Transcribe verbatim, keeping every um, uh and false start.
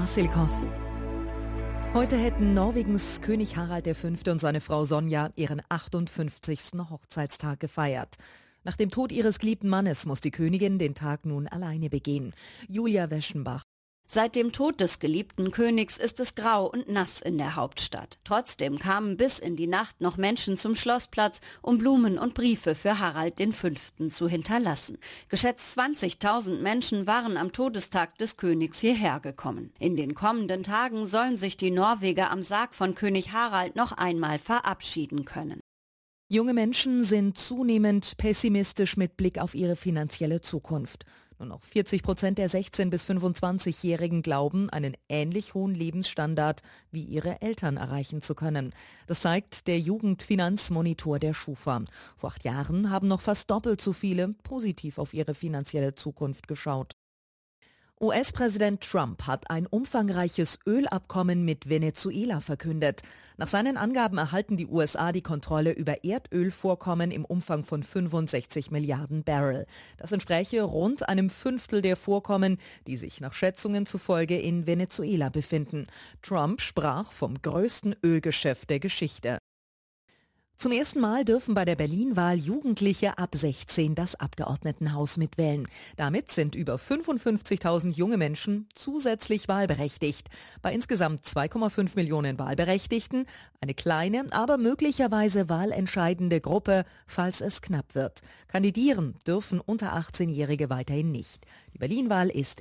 Marsilkow. Heute hätten Norwegens König Harald der Fünfte und seine Frau Sonja ihren achtundfünfzigsten Hochzeitstag gefeiert. Nach dem Tod ihres geliebten Mannes muss die Königin den Tag nun alleine begehen. Julia Weschenbach. Seit dem Tod des geliebten Königs ist es grau und nass in der Hauptstadt. Trotzdem kamen bis in die Nacht noch Menschen zum Schlossplatz, um Blumen und Briefe für Harald den Fünften zu hinterlassen. Geschätzt zwanzigtausend Menschen waren am Todestag des Königs hierher gekommen. In den kommenden Tagen sollen sich die Norweger am Sarg von König Harald noch einmal verabschieden können. Junge Menschen sind zunehmend pessimistisch mit Blick auf ihre finanzielle Zukunft. Nur noch vierzig Prozent der sechzehn- bis fünfundzwanzigjährigen glauben, einen ähnlich hohen Lebensstandard wie ihre Eltern erreichen zu können. Das zeigt der Jugendfinanzmonitor der Schufa. Vor acht Jahren haben noch fast doppelt so viele positiv auf ihre finanzielle Zukunft geschaut. U S-Präsident Trump hat ein umfangreiches Ölabkommen mit Venezuela verkündet. Nach seinen Angaben erhalten die U S A die Kontrolle über Erdölvorkommen im Umfang von fünfundsechzig Milliarden Barrel. Das entspräche rund einem Fünftel der Vorkommen, die sich nach Schätzungen zufolge in Venezuela befinden. Trump sprach vom größten Ölgeschäft der Geschichte. Zum ersten Mal dürfen bei der Berlin-Wahl Jugendliche ab sechzehn das Abgeordnetenhaus mitwählen. Damit sind über fünfundfünfzigtausend junge Menschen zusätzlich wahlberechtigt. Bei insgesamt zwei Komma fünf Millionen Wahlberechtigten eine kleine, aber möglicherweise wahlentscheidende Gruppe, falls es knapp wird. Kandidieren dürfen unter achtzehnjährige weiterhin nicht. Die Berlin-Wahl ist